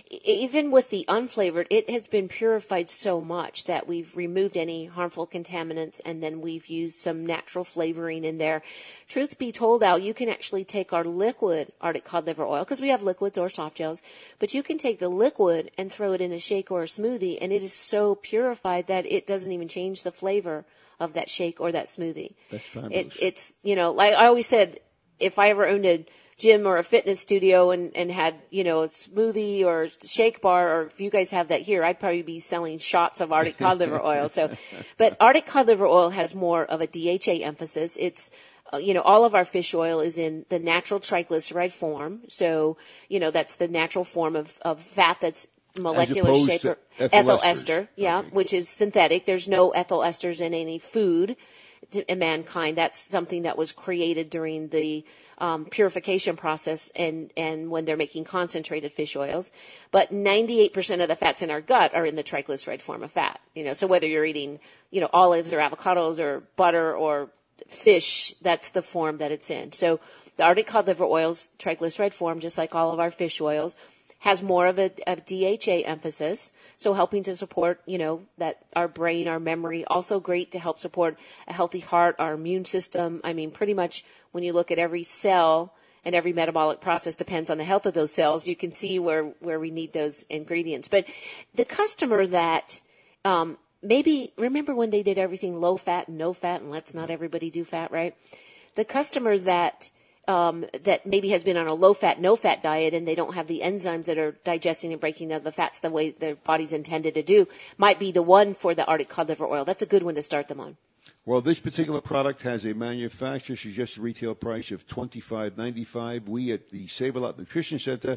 even with the unflavored, it has been purified so much that we've removed any harmful contaminants, and then we've used some natural flavoring in there. Truth be told, Al, you can actually take our liquid Arctic cod liver oil, because we have liquids or soft gels, but you can take the liquid and throw it in a shake or a smoothie, and it is so purified that it doesn't even change the flavor of that shake or that smoothie. That's fabulous. It, it's, you know, like I always said, if I ever owned a gym or a fitness studio and, and had, you know, a smoothie or shake bar, or if you guys have that here, I'd probably be selling shots of Arctic cod liver oil. So, but Arctic cod liver oil has more of a D H A emphasis. It's, uh, you know, all of our fish oil is in the natural triglyceride form. So, you know, that's the natural form of, of fat that's molecular shape or ethyl ester, yeah, okay. Which is synthetic. There's no ethyl esters in any food in mankind. That's something that was created during the um, purification process and, and when they're making concentrated fish oils. But ninety-eight percent of the fats in our gut are in the triglyceride form of fat. You know, so whether you're eating, you know, olives or avocados or butter or fish, that's the form that it's in. So the Arctic cod liver oil's triglyceride form, just like all of our fish oils, has more of a, a D H A emphasis, so helping to support, you know, that our brain, our memory, also great to help support a healthy heart, our immune system. I mean, pretty much when you look at every cell and every metabolic process depends on the health of those cells, you can see where, where we need those ingredients. But the customer that um, maybe, remember when they did everything low fat and no fat, and let's not everybody do fat, right? The customer that Um, that maybe has been on a low-fat, no-fat diet and they don't have the enzymes that are digesting and breaking down the fats the way their body's intended to do, might be the one for the Arctic cod liver oil. That's a good one to start them on. Well, this particular product has a manufacturer suggested retail price of twenty-five ninety-five. We at the Save-A-Lot Nutrition Center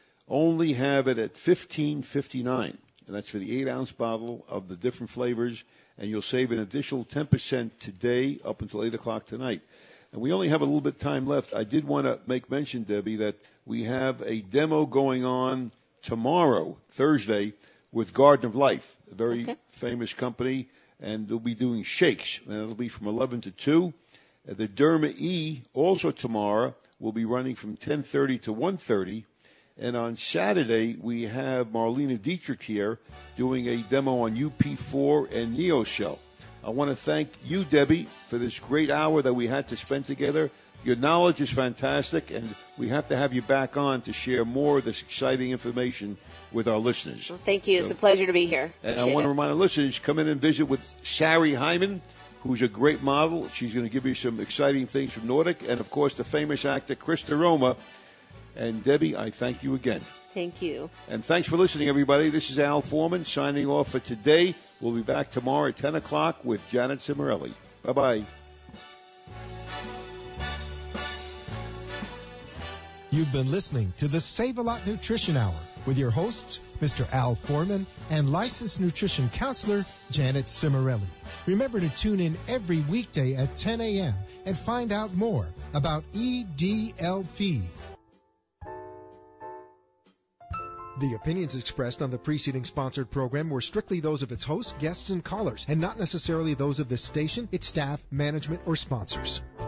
only have it at fifteen fifty-nine, and that's for the eight-ounce bottle of the different flavors, and you'll save an additional ten percent today up until eight o'clock tonight. And we only have a little bit of time left. I did want to make mention, Debbie, that we have a demo going on tomorrow, Thursday, with Garden of Life, a very okay. famous company, and they'll be doing shakes, and it'll be from eleven to two. Uh, the Derma E, also tomorrow, will be running from ten thirty to one thirty. And on Saturday, we have Marlena Dietrich here doing a demo on U P four and NeoCell. I want to thank you, Debbie, for this great hour that we had to spend together. Your knowledge is fantastic, and we have to have you back on to share more of this exciting information with our listeners. Well, thank you. So, it's a pleasure to be here. And Appreciate I want it. to remind our listeners, come in and visit with Sari Hyman, who's a great model. She's going to give you some exciting things from Nordic, and, of course, the famous actor Chris DeRoma. And, Debbie, I thank you again. Thank you. And thanks for listening, everybody. This is Al Foreman signing off for today. We'll be back tomorrow at ten o'clock with Janet Cimarelli. Bye-bye. You've been listening to the Save-A-Lot Nutrition Hour with your hosts, Mister Al Foreman and licensed nutrition counselor Janet Cimarelli. Remember to tune in every weekday at ten a.m. and find out more about E D L P. The opinions expressed on the preceding sponsored program were strictly those of its hosts, guests, and callers, and not necessarily those of this station, its staff, management, or sponsors.